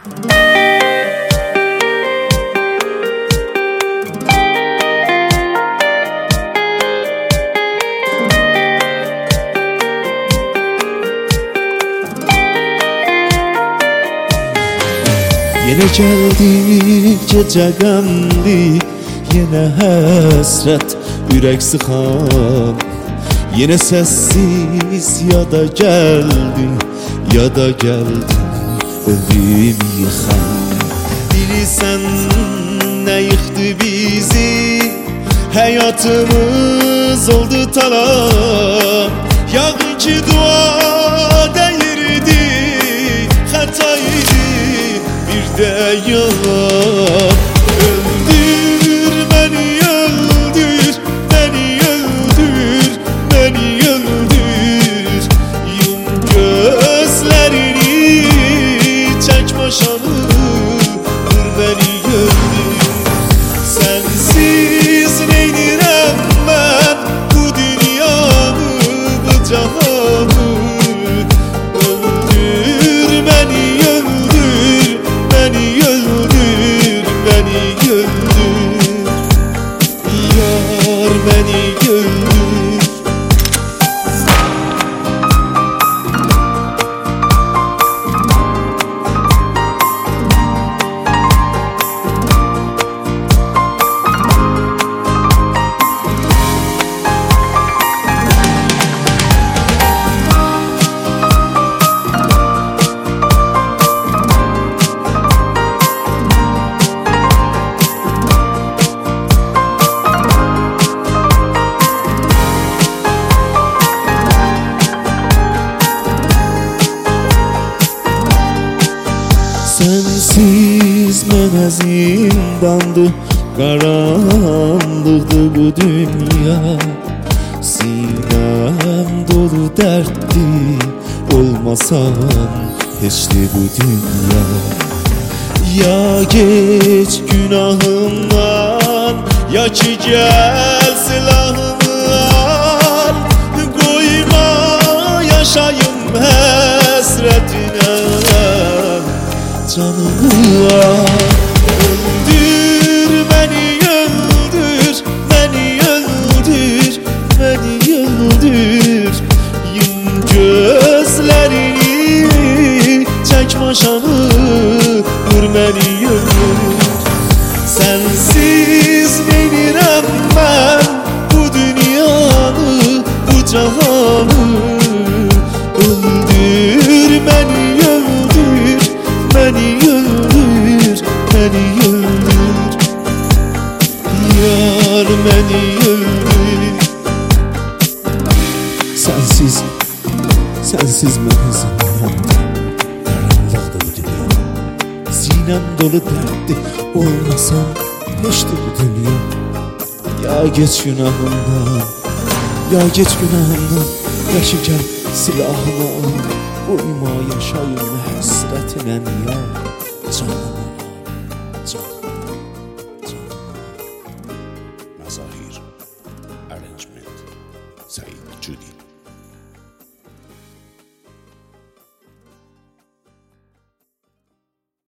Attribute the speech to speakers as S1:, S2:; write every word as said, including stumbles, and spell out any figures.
S1: Yine geldi gece qəmli, yine həsrət ürək sıxan. Yine sessiz ya da geldin, ya da geldin evimi yıkan. Bilirsən ne yıktı bizi, hayatımız oldu talan. Yağın ki dua değirdi, hataydı bir de yalan. Öldür beni, öldür beni, öldür beni, öldür. Yum gözlerini, çek başını, vur beni, öldür. Sensiz neynirəm ben bu dünyanı, bu cahanı. Öldür beni, öldür beni, öldür beni, öldür. Yar beni öldür. Sensiz mənə zindandı, qaranlıqdı bu dünya. Sinəm dolu dərddi, olmasan heçdi bu dünya. Ya geç günahımdan, ya ki gel silahımı al. Koyma yaşayım həsrətinə canımı al. Öldür beni, öldür beni, öldür beni, öldür. Yum gözlerini, çek başını, vur beni, öldür. Sensiz neynirəm ben bu dünyanı, bu cahanı. Öldür beni, öldür beni, öldür beni, öldür. Yar beni öldür. Sensiz, sensiz mənə zindandı, qaranlıqdı bu dünya. Sinəm dolu dərddi, olmasan heçdi bu dünya. Ya geç günahımdan, ya geç günahımdan. Ya ki gel silahımı al. Uyma yaşayım həsrətinə ya canım, canım.